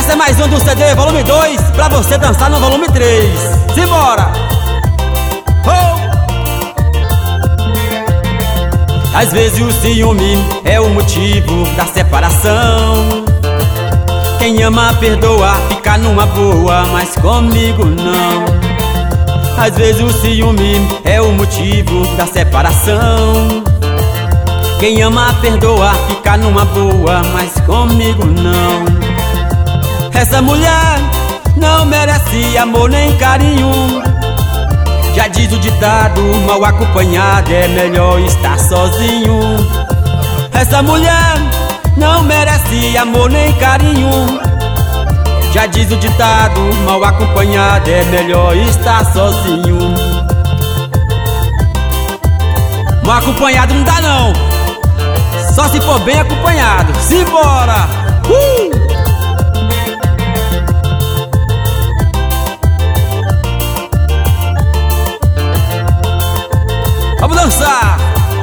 Essa é mais um do CD volume 2, pra você dançar no volume 3. Simbora! Oh! Às vezes o ciúme é o motivo da separação. Quem ama perdoa, fica numa boa, mas comigo não. Às vezes o ciúme é o motivo da separação. Quem ama perdoa, fica numa boa, mas comigo não. Essa mulher não merece amor nem carinho. Já diz o ditado, mal acompanhado é melhor estar sozinho. Essa mulher não merece amor nem carinho. Já diz o ditado, mal acompanhado é melhor estar sozinho. Mal acompanhado não dá não, só se for bem acompanhado. Simbora! Vamos dançar!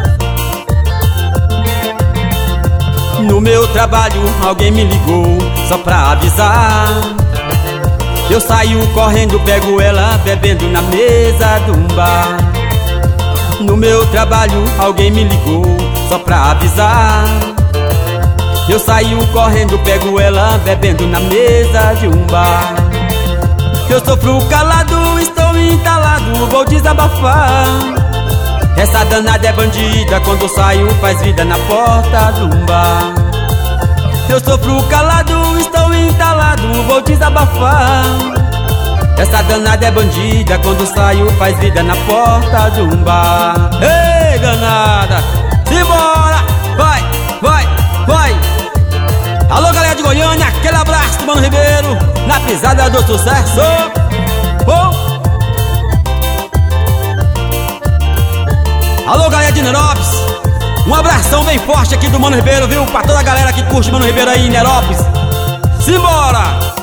No meu trabalho alguém me ligou só pra avisar. Eu saio correndo, pego ela bebendo na mesa de um bar. No meu trabalho alguém me ligou só pra avisar. Eu saio correndo, pego ela bebendo na mesa de um bar. Eu sofro calado, estou entalado, vou desabafar. Essa danada é bandida, quando saio faz vida na porta de um bar. Eu sofro calado, estou entalado, vou desabafar. Essa danada é bandida, quando saio faz vida na porta de um bar. Ei, danada, simbora! Vai, vai, vai! Alô, galera de Goiânia, aquele abraço do Mano Ribeiro, na pisada do sucesso. Oh! Alô, galera de Nerópolis, um abração bem forte aqui do Mano Ribeiro, viu? Pra toda a galera que curte Mano Ribeiro aí em Nerópolis. Simbora!